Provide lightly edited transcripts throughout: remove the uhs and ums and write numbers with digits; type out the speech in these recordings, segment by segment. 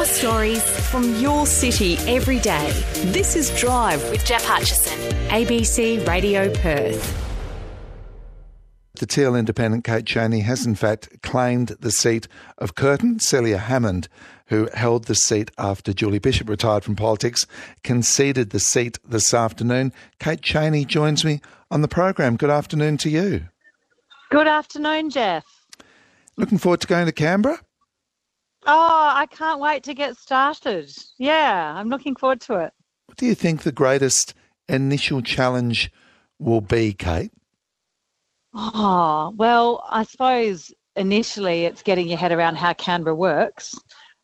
Your stories from your city every day. This is Drive with Jeff Hutchison, ABC Radio Perth. The Teal Independent Kate Chaney has in fact claimed the seat of Curtin. Celia Hammond, who held the seat after Julie Bishop retired from politics, conceded the seat this afternoon. Kate Chaney joins me on the program. Good afternoon to you. Good afternoon, Jeff. Looking forward to going to Canberra? Oh, I can't wait to get started. Yeah, I'm looking forward to it. What do you think the greatest initial challenge will be, Kate? Oh, well, I suppose initially it's getting your head around how Canberra works.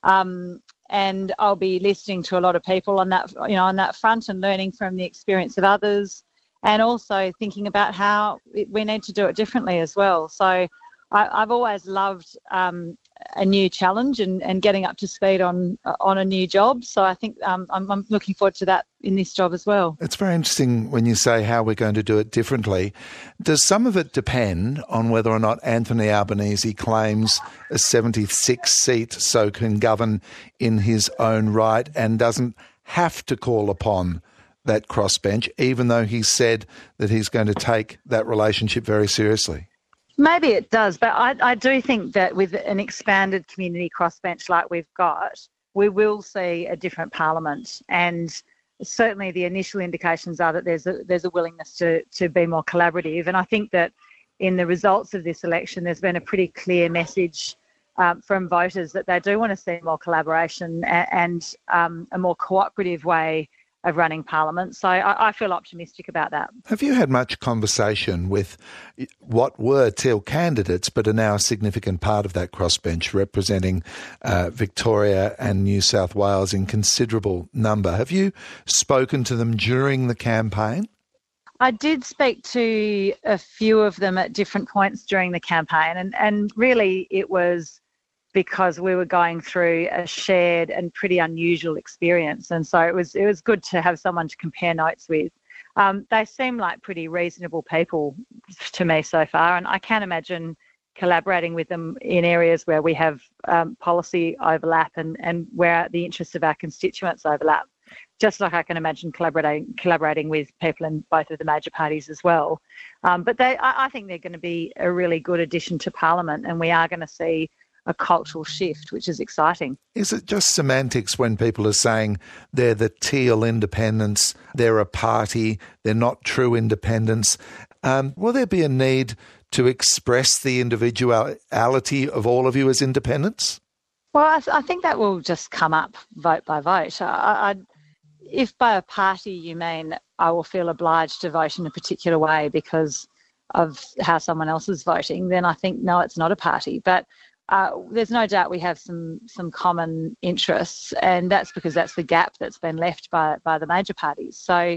And I'll be listening to a lot of people on that front and learning from the experience of others, and also thinking about how we need to do it differently as well. So I've always loved a new challenge and getting up to speed on a new job. So I think I'm looking forward to that in this job as well. It's very interesting when you say how we're going to do it differently. Does some of it depend on whether or not Anthony Albanese claims a 76th seat so can govern in his own right and doesn't have to call upon that crossbench, even though he said that he's going to take that relationship very seriously? Maybe it does, but I do think that with an expanded community crossbench like we've got, we will see a different parliament. And certainly the initial indications are that there's a willingness to be more collaborative. And I think that in the results of this election, there's been a pretty clear message from voters that they do want to see more collaboration and a more cooperative way of running Parliament. So I feel optimistic about that. Have you had much conversation with what were Teal candidates but are now a significant part of that crossbench representing Victoria and New South Wales in considerable number? Have you spoken to them during the campaign? I did speak to a few of them at different points during the campaign, and really it was because we were going through a shared and pretty unusual experience. And so it was good to have someone to compare notes with. They seem like pretty reasonable people to me so far, and I can imagine collaborating with them in areas where we have policy overlap and where the interests of our constituents overlap, just like I can imagine collaborating with people in both of the major parties as well. But I think they're going to be a really good addition to Parliament, and we are going to see a cultural shift, which is exciting. Is it just semantics when people are saying they're the Teal independents, they're a party, they're not true independents? Will there be a need to express the individuality of all of you as independents? Well, I think that will just come up vote by vote. If by a party you mean I will feel obliged to vote in a particular way because of how someone else is voting, then I think, no, it's not a party. But there's no doubt we have some common interests, and that's because that's the gap that's been left by the major parties. So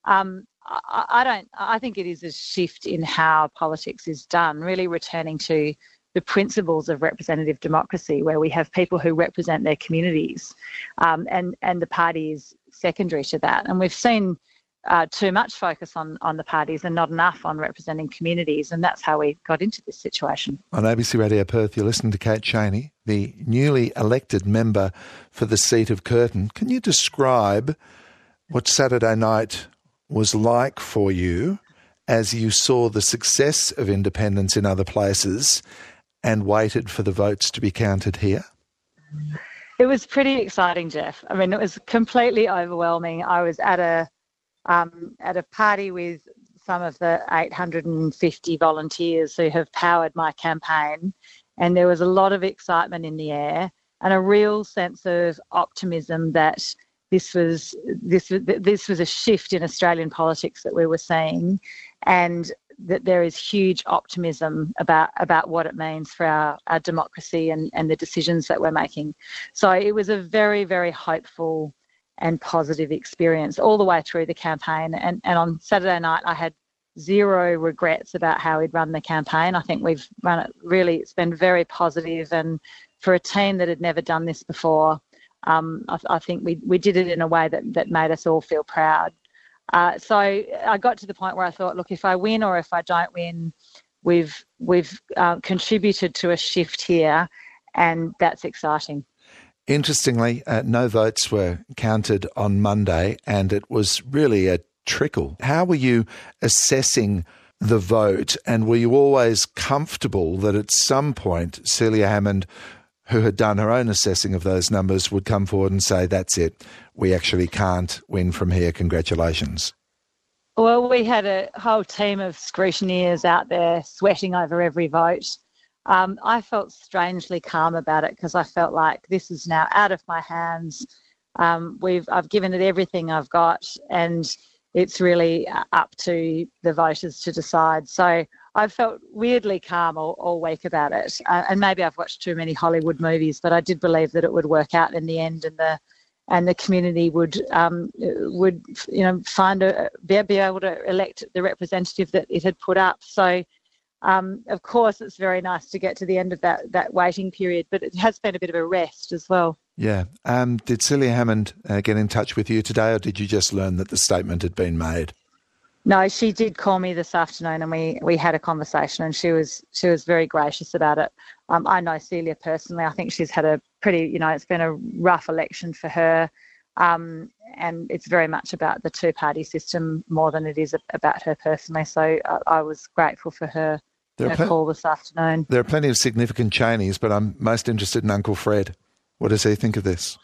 I think it is a shift in how politics is done, really returning to the principles of representative democracy, where we have people who represent their communities, and the party is secondary to that. And we've seen too much focus on the parties and not enough on representing communities, and that's how we got into this situation. On ABC Radio Perth, you're listening to Kate Chaney, the newly elected member for the seat of Curtin. Can you describe what Saturday night was like for you as you saw the success of independence in other places and waited for the votes to be counted here? It was pretty exciting, Jeff. I mean, it was completely overwhelming. I was at a party with some of the 850 volunteers who have powered my campaign, and there was a lot of excitement in the air and a real sense of optimism that this was a shift in Australian politics that we were seeing, and that there is huge optimism about what it means for our democracy and the decisions that we're making. So it was a very, very hopeful and positive experience all the way through the campaign. And on Saturday night, I had zero regrets about how we'd run the campaign. I think we've run it really, it's been very positive. And for a team that had never done this before, I think we did it in a way that made us all feel proud. So I got to the point where I thought, look, if I win or if I don't win, we've contributed to a shift here, and that's exciting. Interestingly, no votes were counted on Monday, and it was really a trickle. How were you assessing the vote, and were you always comfortable that at some point Celia Hammond, who had done her own assessing of those numbers, would come forward and say, that's it, we actually can't win from here, congratulations? Well, we had a whole team of scrutineers out there sweating over every vote. I felt strangely calm about it because I felt like this is now out of my hands. I've given it everything I've got, and it's really up to the voters to decide. So I felt weirdly calm all week about it. And maybe I've watched too many Hollywood movies, but I did believe that it would work out in the end, and the community would be able to elect the representative that it had put up. So. Of course, it's very nice to get to the end of that waiting period, but it has been a bit of a rest as well. Yeah. Did Celia Hammond get in touch with you today, or did you just learn that the statement had been made? No, she did call me this afternoon, and we had a conversation, and she was very gracious about it. I know Celia personally. I think she's had a pretty, it's been a rough election for her, and it's very much about the two-party system more than it is about her personally. So I was grateful for her call this afternoon. There are plenty of significant Cheneys, but I'm most interested in Uncle Fred. What does he think of this?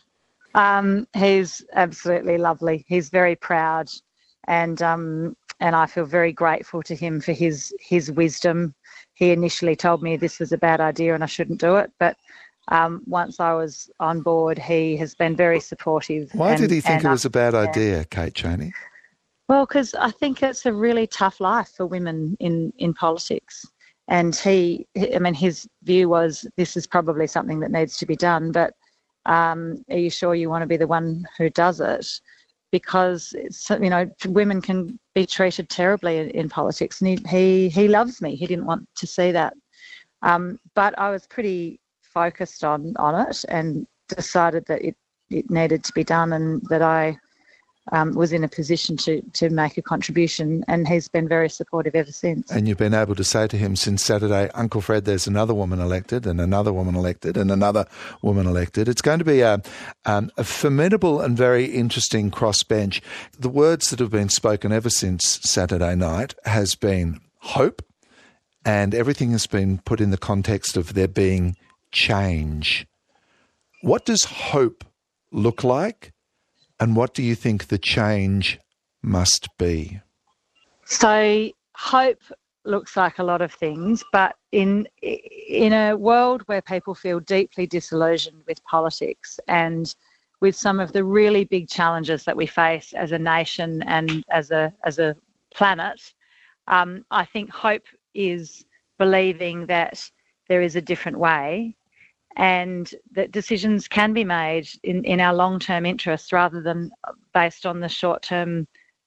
He's absolutely lovely. He's very proud, and I feel very grateful to him for his wisdom. He initially told me this was a bad idea and I shouldn't do it, but once I was on board, he has been very supportive. Why did he think it was a bad idea, Kate Chaney? Well, because I think it's a really tough life for women in politics. And his view was this is probably something that needs to be done, but are you sure you want to be the one who does it? Because women can be treated terribly in politics, and he loves me. He didn't want to see that, but I was pretty focused on it and decided that it needed to be done, and that I was in a position to make a contribution, and he's been very supportive ever since. And you've been able to say to him since Saturday, Uncle Fred, there's another woman elected and another woman elected and another woman elected. It's going to be a formidable and very interesting crossbench. The words that have been spoken ever since Saturday night has been hope, and everything has been put in the context of there being change. What does hope look like? And what do you think the change must be? So hope looks like a lot of things, but in a world where people feel deeply disillusioned with politics and with some of the really big challenges that we face as a nation and as a planet, I think hope is believing that there is a different way, and that decisions can be made in our long-term interests rather than based on the short-term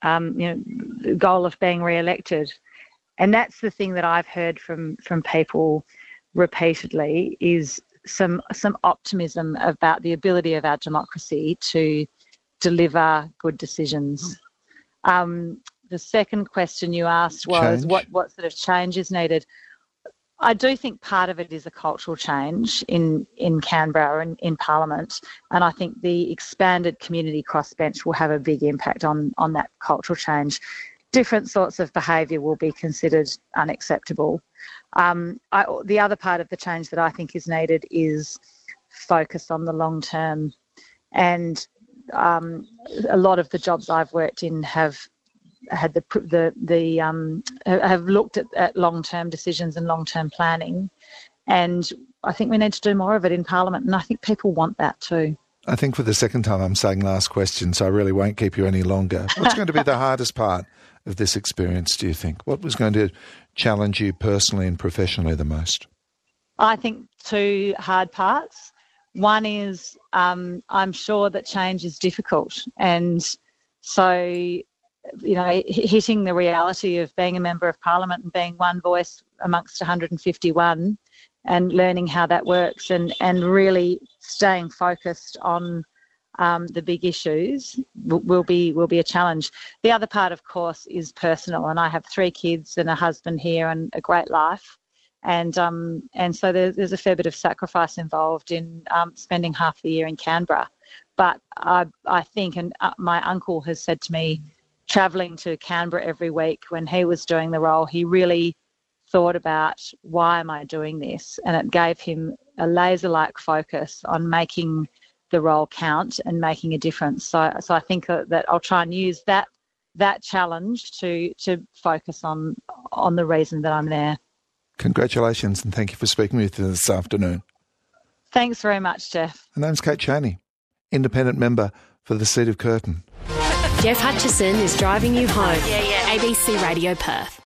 goal of being re-elected. And that's the thing that I've heard from people repeatedly, is some optimism about the ability of our democracy to deliver good decisions. The second question you asked was what sort of change is needed. I do think part of it is a cultural change in Canberra and in Parliament, and I think the expanded community crossbench will have a big impact on that cultural change. Different sorts of behaviour will be considered unacceptable. The other part of the change that I think is needed is focus on the long term, and a lot of the jobs I've worked in have had have looked at long-term decisions and long-term planning, and I think we need to do more of it in Parliament, and I think people want that too. I think for the second time I'm saying last question, so I really won't keep you any longer. What's going to be the hardest part of this experience, do you think? What was going to challenge you personally and professionally the most? I think two hard parts. One is I'm sure that change is difficult, and so hitting the reality of being a member of Parliament and being one voice amongst 151 and learning how that works and really staying focused on the big issues will be a challenge. The other part, of course, is personal, and I have 3 kids and a husband here and a great life, And so there's a fair bit of sacrifice involved in spending half the year in Canberra. But I think, and my uncle has said to me, travelling to Canberra every week when he was doing the role, he really thought about, why am I doing this? And it gave him a laser-like focus on making the role count and making a difference. So I think that I'll try and use that challenge to focus on the reason that I'm there. Congratulations, and thank you for speaking with us this afternoon. Thanks very much, Jeff. My name's Kate Chaney, independent member for the seat of Curtin. Jeff Hutchison is driving you home. ABC Radio Perth.